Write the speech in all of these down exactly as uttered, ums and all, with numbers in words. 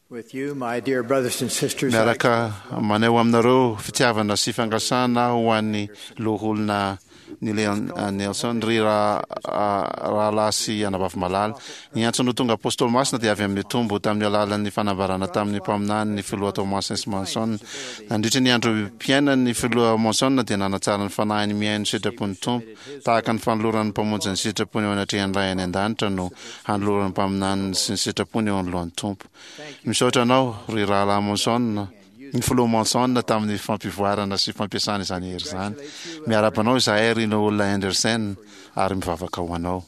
With you, my dear brothers and sisters, I Miaraka maneo aminareo fitiavana sy fangasana ho an'ny loholona ny Leon Nelson ry raha raha sy anabavy malala. Ny antony tonga apôstôly masina dia avy amin'ny tombo tamin'ny alalan'ny fanambarana tamin'ny mpaminany ny filoha Thomas Manson. Nandritra ny andro mpiainany ny filoha Manson dia nanatsara ny fanahiny miaino sitrapony tompo tahaka ny fanoloran'ny mpamonjy ny sitrapony eo anatrehan'ny ray any an-danitra no hanoloran'ny mpaminany sy ny sitrapony eo anolohan'ny tompo. Misaotra anao ry raha Manson ny filoha Manson tamin'ny fampivoarana sy fampiasana izany hery izany. Miarabanao izahay ry olona Anderson ary mivavaka ho anao.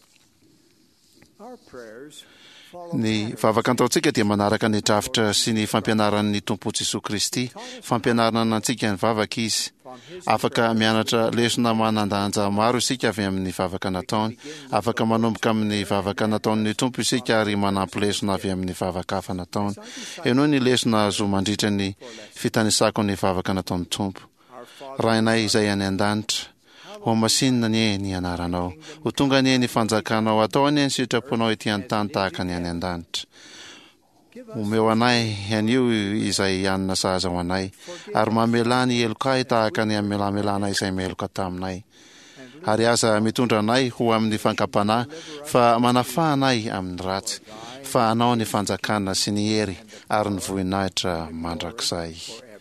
Ny vavakan-taontsika dia manaraka ny drafitra sy ny fampianaran'ny Tompo Jesosy Kristy. Fampianarana antsika ny vavaka izy. Afaka mianatra lesona manandanja maro isika avy amin'ny vavaka nataony. Afaka manomboka amin'ny vavaka nataon'ny Tompo isika ary manampy lesona avy amin'ny vavaka hafa nataony. Eno ny lesona azo mandritra ny fitanisako ny vavaka nataon'ny Tompo. Rainay izay any an-danitra, ho masinina nie ny anaranao. Ho tonga nie ny fanjakanao atao anie ny sitraponao ety an-tany tahaka ny any an-danitra. Omeo anay anio izay anina sahaza ho anay, ary mamela ny elokay tahaka ny amelamelana izay meloka taminay. Ary aza mitondra anay ho amin'ny fankapana fa manafa anay amin'ny ratsy, fa anao ny fanjakana sy ny hery ary ny voninahitra mandrakizay.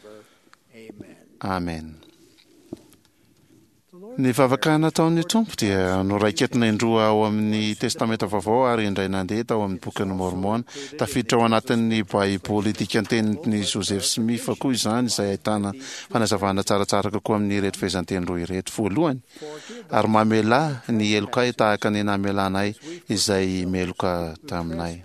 Amen. Ny vavaka nataon'ny Tompo dia noraiketina indroa ao amin'ny testamenta vaovao ary indray nandeha tao amin'ny bokin'ny Mormona. Tafiditra ao anatin'ny baiboly dikan-tenin'ny Joseph Smith koa izany izay ahitana fanazavana tsaratsara kokoa amin'ny reto fehezanteny roa ireto. Voalohany, ary mamela ny elokay tahaka ny namelanay izay meloka taminay.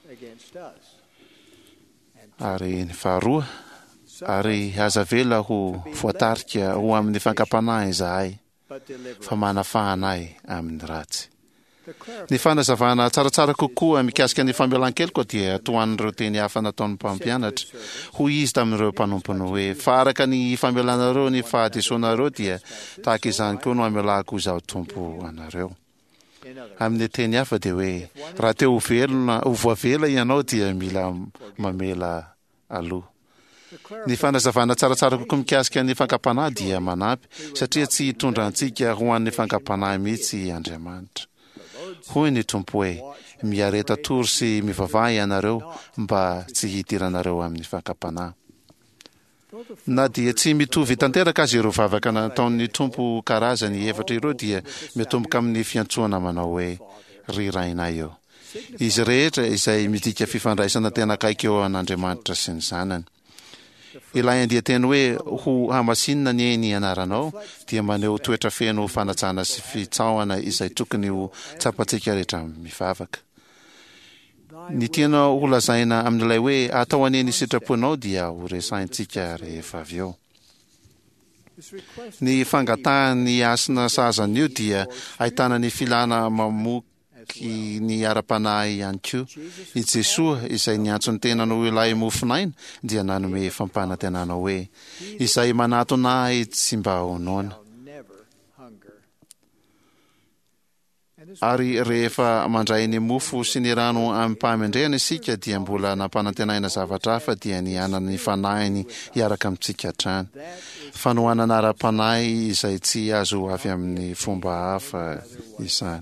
Ary ny faharoa, ary azavela ho voatarika ho amin'ny fankapanahy izahay, fa manafa anay amin'ny ratsy. Ny fanazavana tsaratsara kokoa mikasika ny famelan-keloka dia toan'ireo teny hafa nataon'ny mpampianatra ho izy tamin'ireo mpanompony hoe faraka ny famelanareo ny fahadesoanareo dia tahaka izany koa no amelako izaho Tompo anareo. Amin'ny teny hafa dia hoe raha teo ho velona ho voavela ianao dia mila mamela aloha. Ny fanazavana tsaratsara kokoa mikasika ny fankapanahy dia manampy satria tsy hitondra antsika ho an'ny fankapanahy mihitsy Andriamanitra. Hoy ny Tompo hoe miareta tory sy mivavaha ianareo mba tsy hidiranareo amin'ny fankapanahy. Na dia tsy mitovy tanteraka azy ireo vavaka nataon'ny Tompo karazany efatra ireo dia mitomboka amin'ny fiantsoana manao hoe ry rainay eo. Izy rehetra izay midika fifandraisana tena akaiky eo an'Andriamanitra sy ny zanany. Ilay andian-teny hoe ho hamasinina ny eny anaranao dia maneho toetra feno fanatsana sy fitsaoana izay tokony ho tsapantsika rehetra mivavaka. Ny tiana ho lazaina amin'ilay hoe atao aneny sitraponao dia ho resahintsika rehefa avy eo. Ny fangatahan'ny asina sahazan'io dia ahitana ny filana mamoky ny ara-panahy ihany koa. I Jesosy izay niantsony tena no ilay mofinaina dia nanome fampanantenana hoe izay manatona ahy tsy mba honoana. Ary rehefa mandray ny mofo sy ny rano amin'ny mpamendrena isika dia mbola nampanantenaina zavatra hafa dia ny anana ny fanahiny hiaraka amintsika hatrany. Fanohanana ara-panahy izay tsy azo avy amin'ny fomba hafa izany.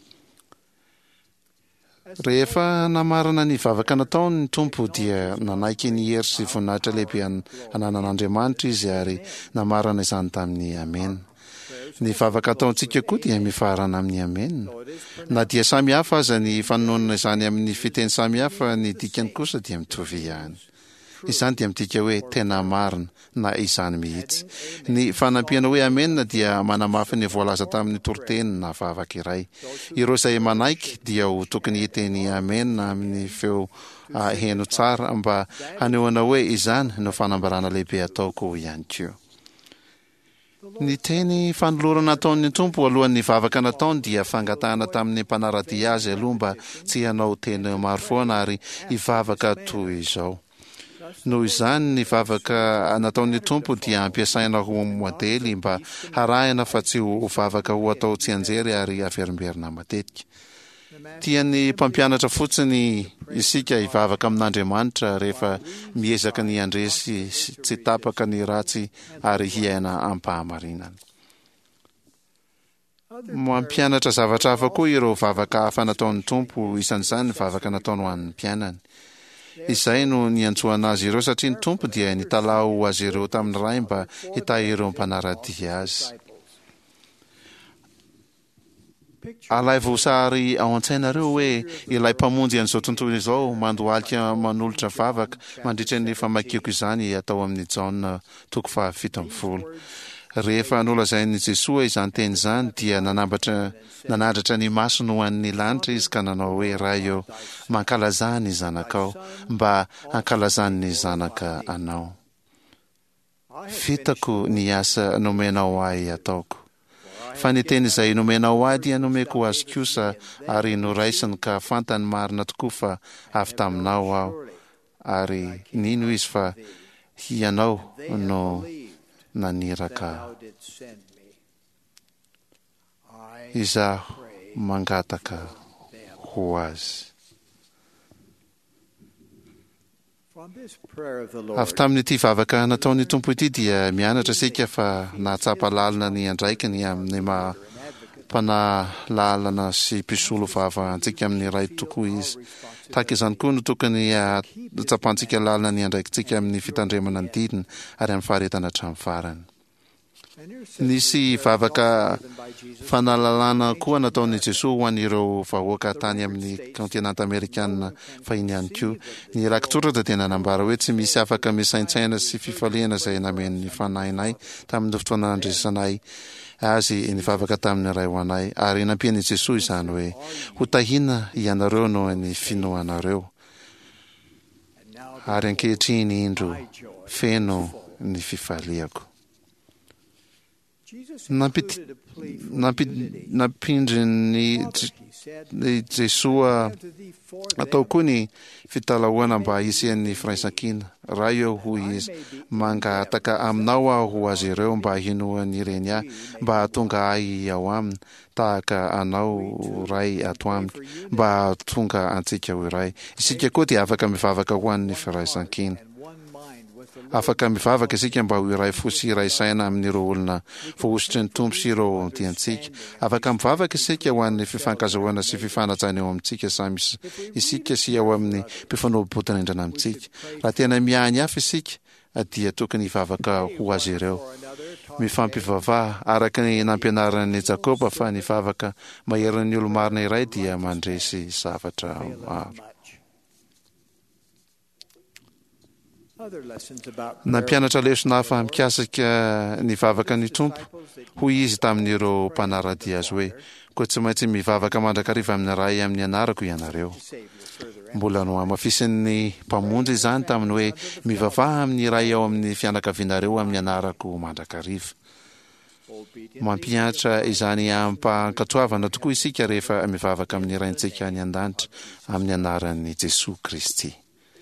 Rehefa namarana ny vavaka nataon'ny Tompo dia nanaiky ny hery sy voninahitra lehibe ananan'Andriamanitra izy ary namarana izany tamin'ny amen. Ny vavaka ataontsika koa dia mifarana amin'ny amen. Na dia samy hafa aza ny fanonona izany amin'ny fiteny samy hafa, ny dikany kosa dia mitovy ihany. Izany dia midika hoe tena marina na izany mihitsy. Ny fanampiana hoe amen dia manamafy ny voalaza tamin'ny toroteny na vavaka iray. Ireo izay manaiky dia ho tokony hiteny amen amin'ny feo heno tsara mba hanehoana hoe izany no fanambarana lehibe ataoko ihany koa. Ny teny fanolorana ataon'ny Tompo alohan'ny vavaka nataony dia fangatahana tamin'ny mpanaradia azy aloha mba tsy hanao teny maro foana ary hivavaka toy izao. Noho izany ny vavaka nataon'ny Tompo dia ampiasaina ho modely mba harahina fa tsy ho vavaka ho atao tsy anjery ary averimberina matetika. Tian'ny mpampianatra fotsiny isika hivavaka amin'Andriamanitra rehefa miezaka ny andresy tsy tapaka ny ratsy ary hiaina am-pahamarinana. Mampianatra zavatra hafa koa ireo vavaka hafa nataon'ny Tompo, isan'izany ny vavaka nataony ho an'ny mpianany. Izay no niantsoana azy ireo satria ny Tompo dia nitalao azy ireo tamin'ny ray mba hitahy ireo mpanaradia azy. Alaivosary ao an-tsainareo hoe ilay mpamonjy an'izao tontolo izao mandohalika manolotra vavaka mandritra ny famakiako izany atao amin'ny Jaona toko fahafito amby folo. Rehefa nolazain'i Jesosy izany teny izany dia nanambatra nanandratra ny masony ho an'ny lanitra izy ka nanao hoe raio mankalazany ny zanakao mba hankalazany ny zanaka anao. Fitako ny asa nomenao ahy ataoko. Fa ny teny izay nomenao ahy dia nomeko azy kosa ary noraisiny ka fantany marina tokoa fa avy taminao aho ary nino izy fa ianao no naniraka izaho mangataka ho azy. Avy tamin'ity vavaka nataon'ny Tompo ity dia mianatra isika fa nahatsapa lalina ny andraikiny amin'ny mampanalalana sy mpisolo vava antsika amin'ny ray tokoa izy. Tahaka izany koa no tokony tsapantsika lalina ny andraikintsika amin'ny fitandremana ny didiny ary amin'ny faharetana hatramin'ny farany. Nisy vavaka fanalalana koa nataon'i Jesosy ho an'ireo vahoaka tany amin'ny kontinanta Amerikanina fahiny ihany koa. Ny rakitsoratra dia nanambara hoe tsy misy afaka misaintsaina sy fifaliana izay namen'ny fanahinay tamin'ny fotoana nandresanay azy ny vavaka tamin'ny ray ho anay. Ary nampian'i Jesosy izany hoe ho tahina ianareo noho ny finoanareo. Ary ankehitriny indro feno ny fifaliako. Nampindry ny Jesosy atao koa ny fitalahoana mba hisian'ny firaisan-kina. Raha eo ho izy mangataka aminao aho ho azy ireo mba hinoany ireny ahy mba hahatonga ahy ao aminy tahaka anao ray ato amiko mba hahatonga antsika ho iray. Isika koa dia afaka mivavaka ho an'ny firaisan-kina. Afaka mivavaka isika mba ho iray fo sy iray saina amin'ireo olona voahositry ny Tompo sy ireo tiantsika. Afaka mivavaka isika ho an'ny fifankazahoana sy fifanajana eo amintsika samy isika sy ao amin'ny mpifanolom-potana indrana amintsika. Raha tena miahany hafa isika dia tokony hivavaka ho azy ireo. Mifampivavaha araka ny nampianaran'i Jakoba fa ny vavaka maherin'ny olo-marina iray dia mandresy zavatra maro. Nampianatra lesona hafa mikasika ny vavaka ny Tompo hoy izy tamin'ireo mpanaradia azy hoe koa tsy maintsy mivavaka mandrakariva amin'ny ray amin'ny anarako ianareo. Mbola no amafisin'ny mpamonjy izany taminy hoe mivavaha amin'ny ray ao amin'ny fianakavianareo amin'ny anarako mandrakariva. Mampianatra izany ampankatoavana tokoa isika rehefa mivavaka amin'ny raintsika any an-danitra amin'ny anaran'i Jesosy Kristy.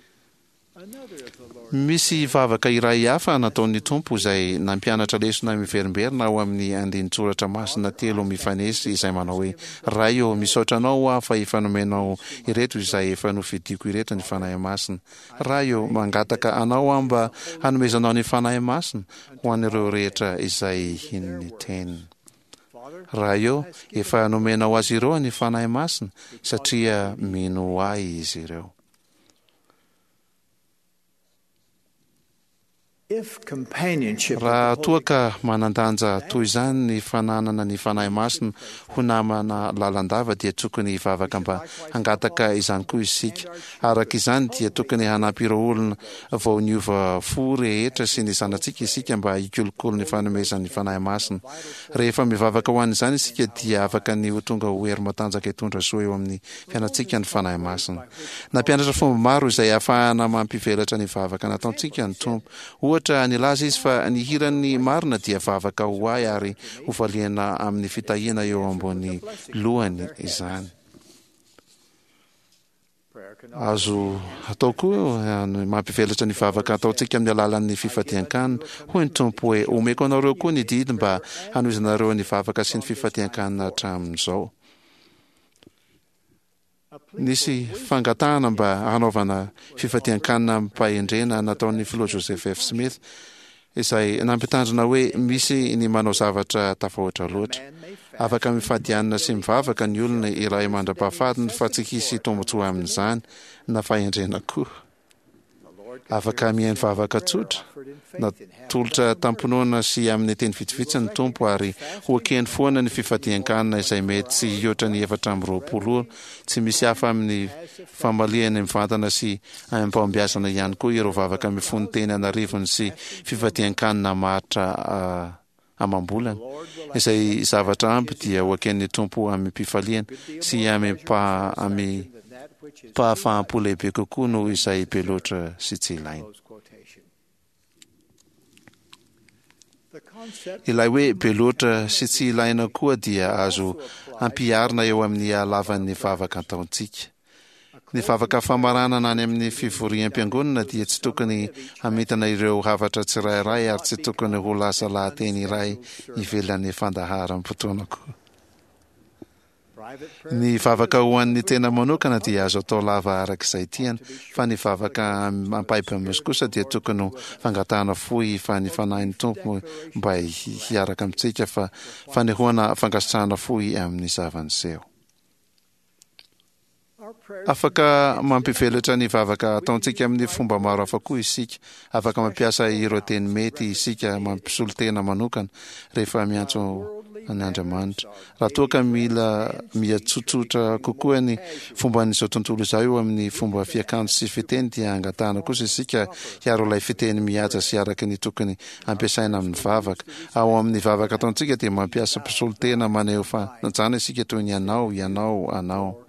Misy vavaka iray hafa nataon'ny Tompo izay nampianatra lesona miverimberina ao amin'ny andinin-tsoratra masina telo mifanesy izay manao hoe raha eo misaotra anao aho fa efa nomenao ireto izay efa nofidiko ireto ny fanahy masina. Raha eo mangataka anao aho mba hanomezanao ny fanahy masina ho an'ireo rehetra izay hin'ny teniny. Raha eo efa nomenao azy ireo ny fanahy masina satria mino ahy izy ireo. Raha toa ka manandanja toy izany ny fananana ny fanahy masina ho namana lalandava dia tokony hivavaka mba hangataka izany koa isika. Araka izany dia tokony hanampy ireo olona vao niova fo rehetra sy ny zanatsika isika mba hikolokolo ny fanomezan'ny fanahy masina. Rehefa mivavaka ho an'izany isika dia afaka ny ho tonga ho hery matanjaka hitondra soa eo amin'ny fiainantsika ny fanahy masina. Nampianatra fomba maro izay ahafahana mampivelatra ny vavaka nataontsika ny Tompo. Ohatra nilaza izy fa ny hiran'ny marina dia vavaka ho ahy ary ho valiana amin'ny fitahiana eo ambony lohany izany. Azo atao koa mampivelatra ny vavaka ataontsika amin'ny alalan'ny fifadian-kanina. Hoy ny Tompo hoe omeko anareo koa ny didy mba hanohizanareo ny vavaka sy ny fifadian-kanina hatramin'izao. nisy fangatahana mba hanaovana fifatian-kanina mpahendrena nataon'ny filoha Joseph F. Smith izay nampitandrina hoe misy ny manao zavatra tafahoatra loatra. Afaka mifadianina sy mivavaka ny olona iray mandra-pahafatiny fa tsy hisy tombotsoa amin'izany na fahendrena koa. Afaka mihaino vavaka tsotra, natolotra tampinoana sy amin'ny teny vitsivitsy ny tompo ary hoakeny foana ny fifadian-kanina izay mety sy hioatra ny efatra amby roapolo tsy misy hafa amin'ny famalihany mivantana sy aim-paombiazana ihany koa ireo vavaka mifono teny anarivony sy fifadian-kanina maritra uh, amam-bolana izay zavatra ampy dia hoaken'ny tompo amin'ny mpifaliana sy amin'ny pa amin'ny pahafaham-po lehibe kokoa noho izay be loatra sy tsy ilaina. Ilay hoe be loatra sy tsy ilaina koa dia azo ampiarina eo amin'ny halavan'ny vavaka ataontsika. Ny vavaka famaranana any amin'ny fivoriam-piangonana dia tsy tokony hamitana ireo havatra tsirairay ary tsy tokony ho lasa lahateny iray ivelan'ny fandaharam-potoana koa. Ny vavaka ho an'ny tena manokana dia azo atao lava arak'izay tiana, fa ny vavaka ampaibamisy kosa dia tokony ho fangatahana fohy fa ny fanahin'ny tompo mba hiaraka amintsika fa fanehoana fangasitrahana fohy amin'ny zavaniseho. Afaka mampivelatra ny vavaka ataontsika amin'ny fomba maro hafa koa isika. Afaka mampiasa ireo teny mety isika mampisolo tena manokana rehefa miantso ny Andriamanitra. Raha toa ka mila miatsotsotra kokoa ny fomba n'izao tontolo izao eo amin'ny fomba fiakanjo sy fiteny dia angatahana kosa isika hiaro ilay fiteny mihaja sy araka ny tokony ampiasaina amin'ny vavaka. Ao amin'ny vavaka ataontsika dia mampiasa mpisolo tena maneho fa nanjana isika toy ny ianao, ianao, anao.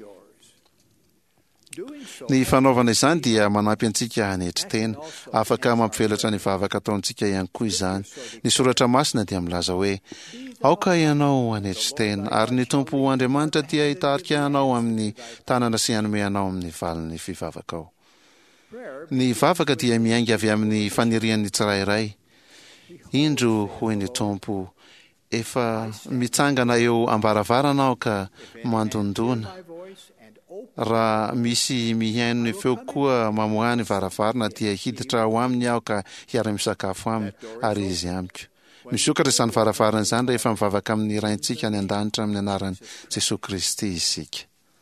Ny fanaovana izany dia manampy antsika hanetry tena. Afaka mampivelatra ny vavaka ataontsika ihany koa izany. Ny soratra masina dia milaza hoe aoka ianao hanetry tena ary ny tompo Andriamanitra dia hitarika anao amin'ny tanana sy hanome anao amin'ny valin'ny fivavaka ao. Ny vavaka dia miainga avy amin'ny fanirian'ny tsirairay. Indro hoy ny tompo, efa mitsangana eo ambaravarana aho ka mandondona. Raha misy mihaino ny feo koa mamohany varavarana dia hiditra ao aminy aho ka hiara-misakafo aminy ary izy amiko. Misokatra izany varavarana izany rehefa mivavaka amin'ny raintsika any an-danitra amin'ny anaran'i Jesosy Kristy isika.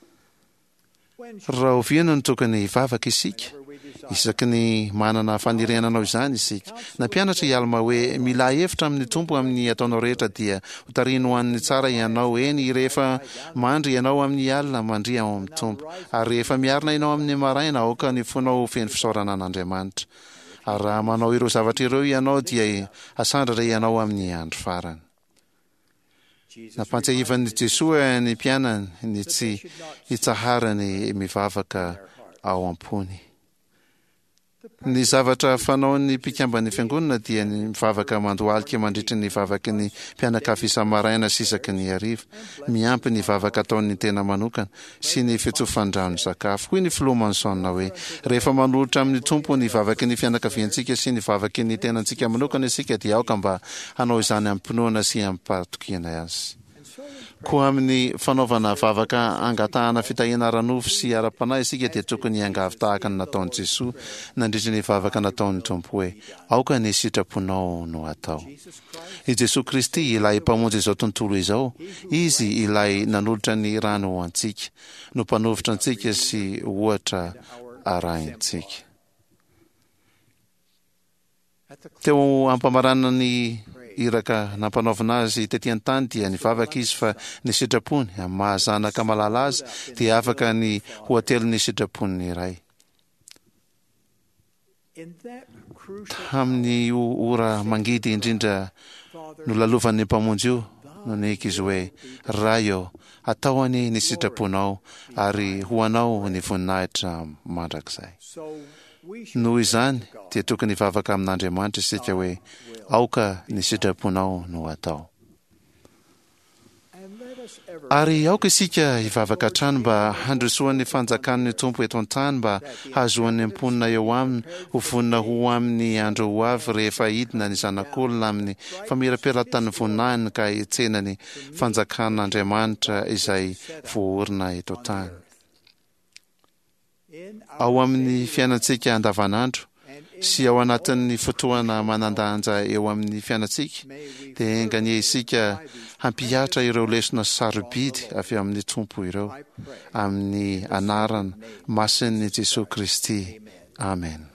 Raha oviana no tokony hivavaka isika, isaky ny manana fanirenanao izany isika. Nampianatra ialma hoe mila hevitra amin'ny tompo amin'ny ataonao rehetra dia ho tarino ho an'ny tsara ianao eny rehefa mandry ianao amin'ny alina mandry ao amin'ny tompo ary rehefa miarina ianao amin'ny maraina aoka ny fonao feno fisaorana an'Andriamanitra. Ary raha manao ireo zavatra ireo ianao dia asandratra ianao amin'ny andro farany. Nampantsiahivan'i Jesosy ny mpianany ny tsy hitsaharany mivavaka ao am-pony. Ny zavatra fanaon'ny mpikambany fiangonana dia ny mivavaka mandohalika mandritry ny vavaky ny mpianakavy isa-maraina sy isaky ny hariva, miampy ny vavaka ataon'ny tena manokana sy ny fitsofandrano sakafo. Hoy ny filoha Mansona hoe rehefa manolotra amin'ny tompo ny vavaky ny fianakaviantsika sy ny vavaky ny tenantsika manokana isika dia aoka mba hanao izany ampinoana sy ampatokiana azy. Koa amin'ny fanaovana vavaka angatahana fitahiana ranofo sy ara-panahy isika dia tokony angavy tahaka ny nataon'i Jesosy nandritra ny vavaka nataon'ny tompo hoe aoka ny sitraponao no atao. I Jesosy Kristy ilay mpamonjy izao tontolo izao, izy ilay nanolotra ny rano ho antsika, no mpanovitra antsika sy ohatra arahintsika. Teo ampamaranana ny iraka nampanaovana azy tetỳ an-tany dia ny vavaka izy fa ny sitrapony amin'ny mahazanaka malala azy dia afaka ny hoatelo ny sitrapony iray. Tamin'ny ora mangidy indrindra no lalovan'ny mpamonjy io no niky izy hoe raio ataony ny sitraponao ary hoanao ny voninahitra mandrakizay. Noho izany dia tokony vavaka amin'Andriamanitra isika hoe aoka ny sitraponao no atao. Ary aoka isika hivavaka hatrany mba handrosoan'ny fanjakan'ny tompo eto an-tany mba hahazoan'ny amponina eo aminy ho vonina ho amin'ny andro ho avy rehefa hidina ny zanak'olona amin'ny famirapiran-tany voninahiny ka hitsena ny fanjakan'Andriamanitra izay voaorina eto an-tany. ao amin'ny fiainantsika andavanandro sy ao anatin'ny fotoana manandanja eo amin'ny fiainantsika, dia engania isika hampihatra ireo lesona sarobidy avy amin'ny Tompo ireo, amin'ny anarana masin'i Jesosy Kristy. Amen.